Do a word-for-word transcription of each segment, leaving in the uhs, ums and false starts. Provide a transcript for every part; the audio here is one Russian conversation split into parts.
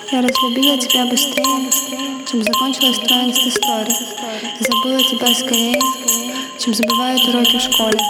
Я разлюбила тебя быстрее, чем закончилась твоя инста-стори. Забыла тебя скорее, чем забывают уроки в школе.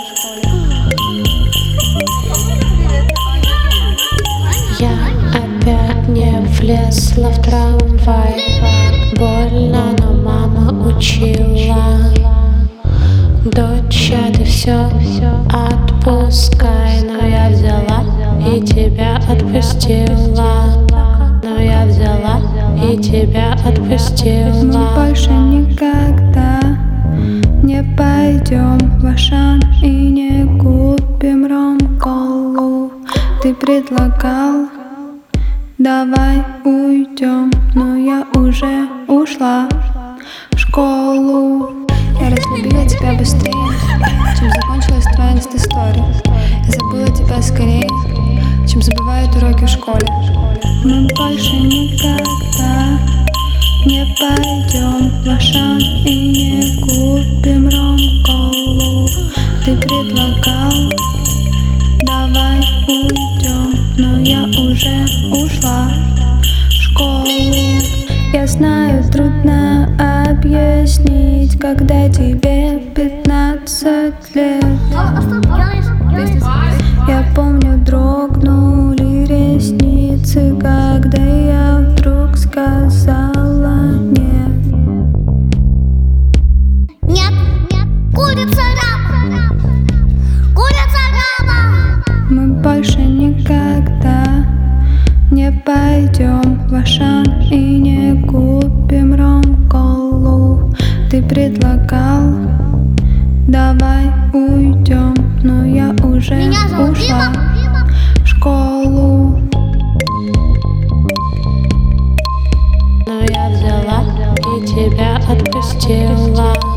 Я опять не влезла в трамвай. Больно, но мама учила: доча, ты все отпускай. Но я взяла и тебя отпустила. Но я взяла и тебя отпустила. Мы больше никогда не пойдем в Ашан и не купим ром-колу. Ты предлагал, давай уйдем, но я уже ушла в школу. Я разлюбила тебя быстрее, чем закончилась твоя инста-стори. Я забыла тебя скорее, чем забывают уроки в школе. Мы больше никогда не пойдем в Ашан и не купим ром-колу. Ты предлагал, давай уйдем, но я уже ушла в школу. Я знаю, трудно объяснить, когда тебе пятнадцать лет. Я помню, дрогнули ресницы, когда я вдруг сказала нет. Нет, нет, курица раба, курица раба. Мы больше никогда не пойдем в Ашан и не купим ром-колу. Ты предлагал, давай уйдем, но я уже ушла в школу. Но я взяла и тебя отпустила.